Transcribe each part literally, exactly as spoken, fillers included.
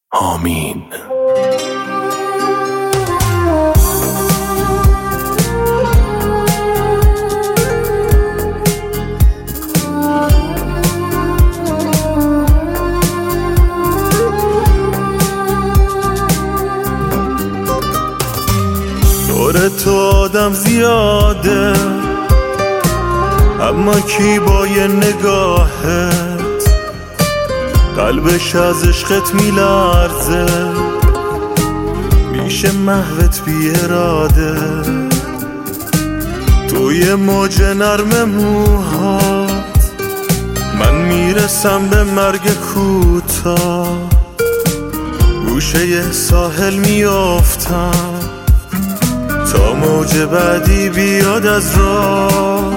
آمین. دور تو آدم زیاده، اما کی با یه نگاهت قلبش از عشقت میلرزه، میشه محوت بی اراده. توی موج نرم موهات من میرسم به مرگ کوتاه، گوشه ساحل میافتم تا موج بعدی بیاد از راه.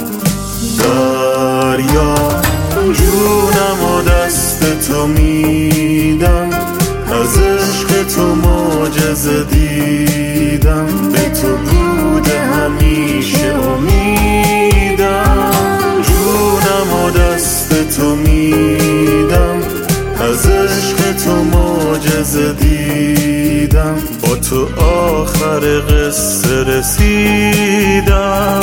دریا جونم و دست تو میدم، از عشق تو معجزه دیدم، به تو بوده همیشه امیدم. جونم و دست تو میدم، از عشق تو معجزه دیدم، با تو آخر قصه رسیدم.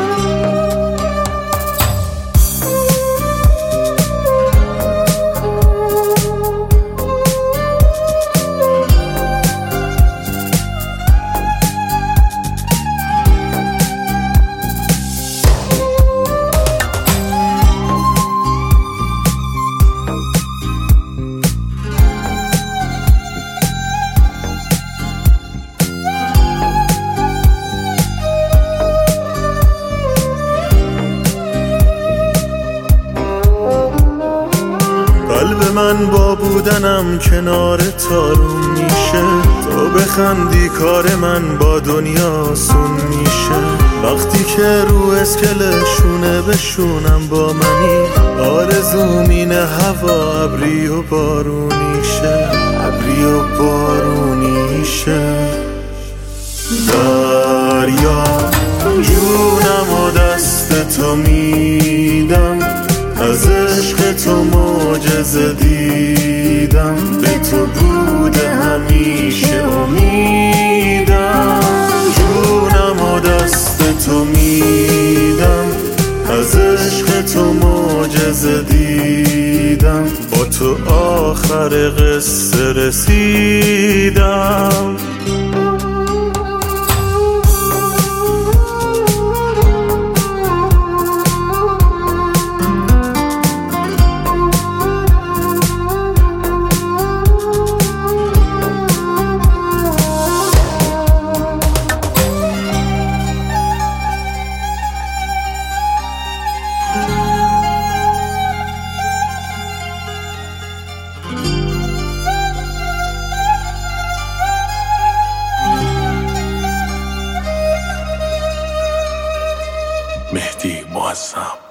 قلب من با بودنم کنار تارون میشه، تو بخندی کار من با دنیا سون میشه. وقتی که رو اسکلشونه بشونم با منی، آرزوم اینه هوا ابری و بارونیشه، ابری و بارونیشه. دریا جونم و دست تو میدم، از عشق تو معجزه دیدم، به تو بوده همیشه امیدم. جونم و دست تو میدم، از عشق تو معجزه دیدم، با تو آخر قصه رسیدم. مهدی معظم.